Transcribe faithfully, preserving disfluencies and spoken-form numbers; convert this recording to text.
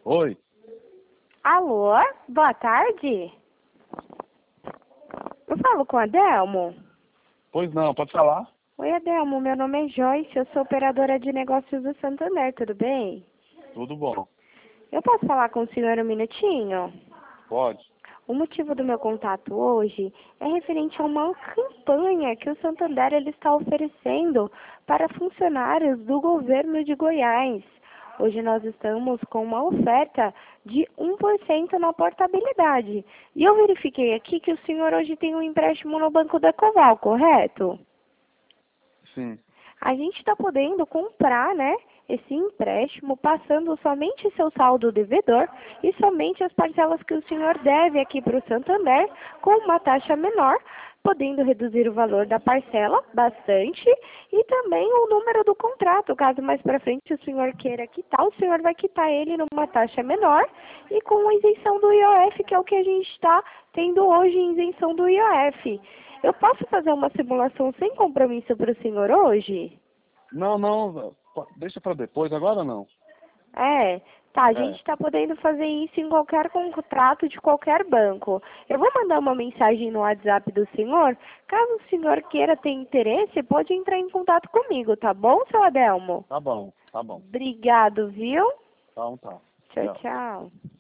Oi. Alô, boa tarde. Eu falo com a Adelmo? Pois não, pode falar? Oi, Adelmo, meu nome é Joyce, eu sou operadora de negócios do Santander, tudo bem? Tudo bom. Eu posso falar com o senhor um minutinho? Pode. O motivo do meu contato hoje é referente a uma campanha que o Santander ele está oferecendo para funcionários do governo de Goiás. Hoje nós estamos com uma oferta de um por cento na portabilidade. E eu verifiquei aqui que o senhor hoje tem um empréstimo no Banco da Coval, correto? Sim. A gente está podendo comprar, né, esse empréstimo passando somente seu saldo devedor e somente as parcelas que o senhor deve aqui para o Santander com uma taxa menor, podendo reduzir o valor da parcela bastante e também o número do contrato. Caso mais para frente o senhor queira quitar, o senhor vai quitar ele numa taxa menor e com isenção do I O F, que é o que a gente está tendo hoje, isenção do I O F. Eu posso fazer uma simulação sem compromisso para o senhor hoje? Não, não, po- deixa pra depois, agora não. É, tá, a gente É, está podendo fazer isso em qualquer contrato de qualquer banco. Eu vou mandar uma mensagem no WhatsApp do senhor. Caso o senhor queira ter interesse, pode entrar em contato comigo, tá bom, seu Adelmo? tá bom, tá bom. Obrigado, viu? Então tá. Tchau, Tchau. tchau.